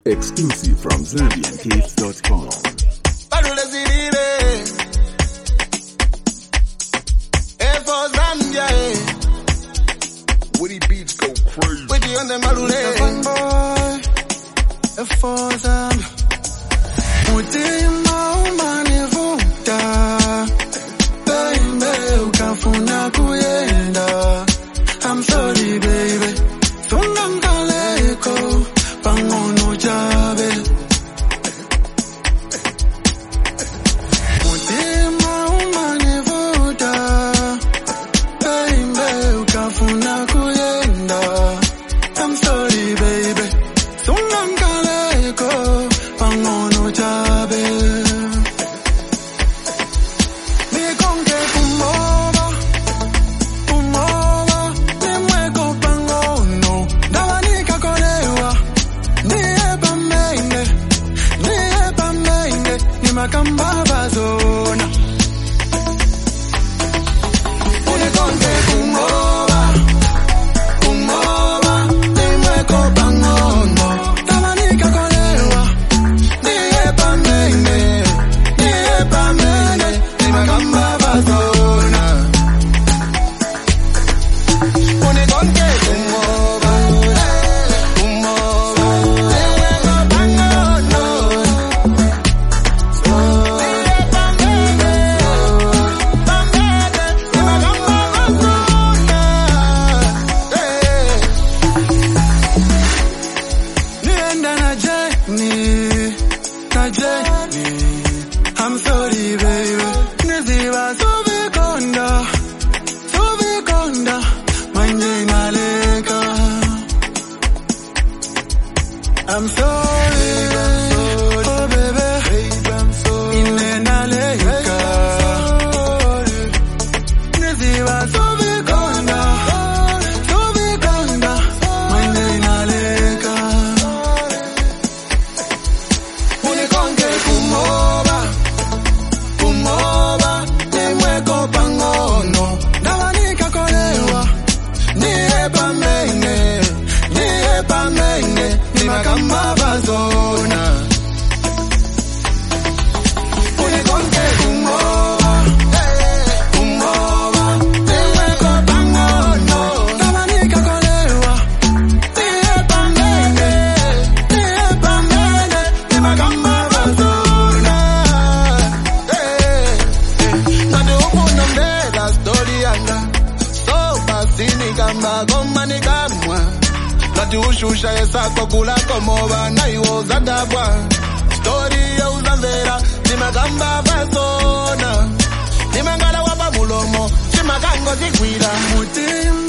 Exclusive from ZambianCaves.com. Woody beats go crazy. With the under Malule. For them. Mutima umane vuta. Baby, ukafuna kuyenda. I'm sorry, baby. Sunangaleko. Pangono jabe. Mutima umane vuta. Baby, ukafuna kuyenda. I'm sorry, baby. Sunangaleko. Pangono jabe. Me conque kumova. Kumova. Me mueco pangono. Davanika kolewa. Ni eba mende. Ni makamba bazona. Me conque kumova. Kumova. Me mueco pangono. Davanika kolewa. Ni eba mende. Ni makamba bazona. Me conque kumova. Kumova. Me mueco pangono. I'm sorry, baby. Niziva suvikonda, manje naleka. I'm sorry, oh baby, ine naleka. Niziva suvikonda, manje naleka. Unikonke kumova, ni mueco pangono. Davanika kolewa, ni eba mende, ni makamba bazona. Unikonke kumova, ni mueco pangono. Davanika kolewa, ni eba mende, ni makamba bazona. Nade upuno mbela story yanga. So basini kamba goma ni kamwa. Nade ushusha yesako kula komoba na iwo zadabwa. Story ya uzanzera ni makamba bazona. Ni mangala wapa mulomo, si makango zigwira. Mutima